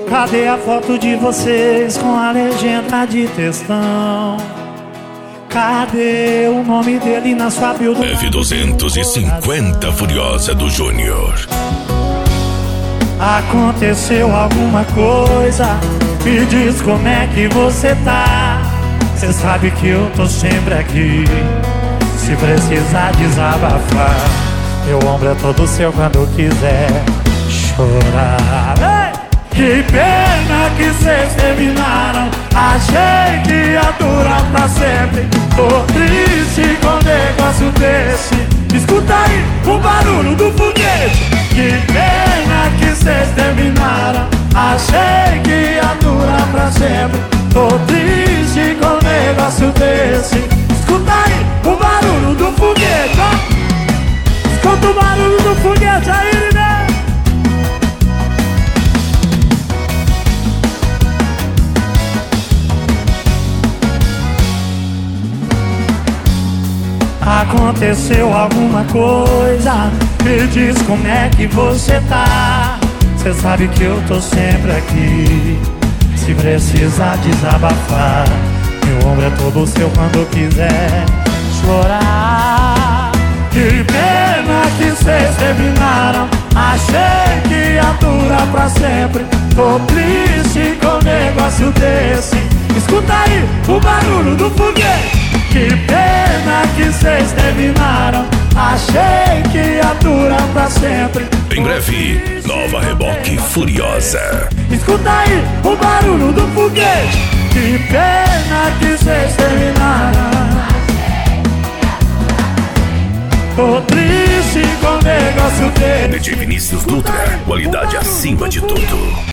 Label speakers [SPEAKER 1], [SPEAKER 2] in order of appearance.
[SPEAKER 1] Cadê a foto de vocês com a legenda de textão? Cadê o nome dele na sua build?
[SPEAKER 2] F250 Furiosa do Júnior.
[SPEAKER 1] Aconteceu alguma coisa? Me diz como é que você tá. Cê sabe que eu tô sempre aqui, se precisar desabafar. Meu ombro é todo seu quando quiser chorar. Ei! Que pena que cês terminaram. Achei que ia durar pra sempre. Tô triste com um negócio desse. Escuta aí o barulho do foguete. Que pena que cês terminaram. Achei que ia durar pra sempre. Tô triste com um negócio desse. Escuta aí o barulho do foguete, ó. Escuta o barulho do foguete aí, né? Aconteceu alguma coisa? Me diz como é que você tá. Cê sabe que eu tô sempre aqui, se precisar desabafar. Meu ombro é todo seu quando quiser chorar. Que pena que cês terminaram. Achei que ia durar pra sempre. Tô triste com um negócio desse. Escuta aí o barulho do foguete. Que pena que cês terminaram. Achei que ia durar pra sempre.
[SPEAKER 2] Em breve, nova Reboque Furiosa.
[SPEAKER 1] Escuta aí o barulho do foguete. Que pena que cês terminaram. Tô triste com o negócio dele.
[SPEAKER 2] DJ Vinícius Dutra, qualidade acima de tudo.